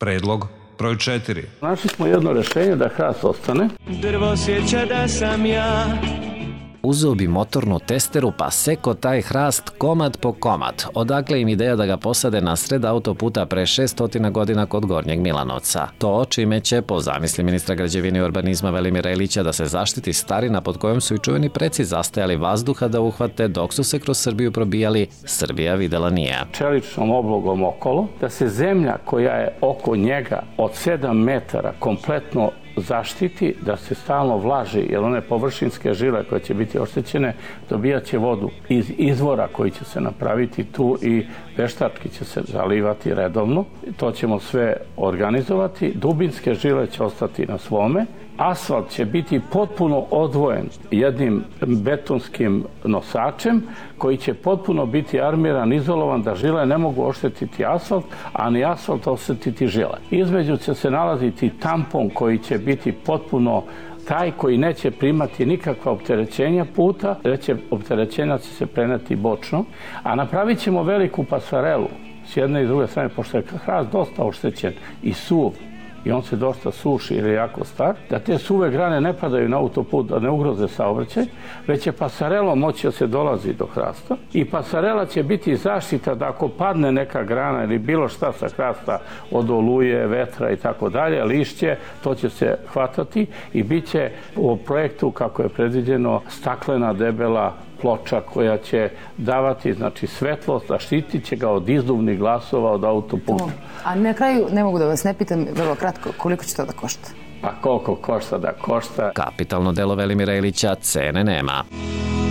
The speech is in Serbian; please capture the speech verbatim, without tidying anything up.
Predlog broj četiri. Našli smo jedno rešenje da hrast ostane. Drvo sjeća da sam ja. Uzeo bi motornu testeru pa seko taj hrast komad po komad. Odakle im ideja da ga posade na sred autoputa pre šeststo godina kod Gornjeg Milanovca. To čime će, po zamisli ministra građevine i urbanizma Velimira Ilića, da se zaštiti starina pod kojom su i čuveni preci zastajali vazduha da uhvate dok su se kroz Srbiju probijali, Srbija videla nije. Čeličnom oblogom okolo, da se zemlja koja je oko njega od sedam metara kompletno zaštiti, da se stalno vlaži, jer one površinske žile koje će biti oštećene dobijat će vodu iz izvora koji će se napraviti tu i veštački će se zalivati redovno. To ćemo sve organizovati. Dubinske žile će ostati na svome. Asfalt će biti potpuno odvojen jednim betonskim nosačem koji će potpuno biti armiran, izolovan, da žile ne mogu oštetiti asfalt, a ni asfalt oštetiti žile. Između će se nalaziti tampon koji će biti potpuno taj koji neće primati nikakva opterećenja puta, reće opterećenja će se preneti bočno, a napravit ćemo veliku pasarelu s jedne i druge strane, pošto je hrast dosta oštećen i suv, i on se dosta suši jer je jako star, da te suve grane ne padaju na autoput, da ne ugroze saobraćaj, već će pasarelom moći da se dolazi do hrasta i pasarela će biti zaštita da ako padne neka grana ili bilo šta sa hrasta od oluje, vetra i tako dalje, lišće, to će se hvatati i bit će u projektu, kako je predviđeno, staklena debela ploča koja će davati, znači, svetlost, a štitit će ga od izduvnih glasova od autoputa. A na kraju, ne mogu da vas ne pitam, vrlo kratko, koliko će to da košta? Pa koliko košta da košta? Kapitalno delo Velimira Ilića, cene nema.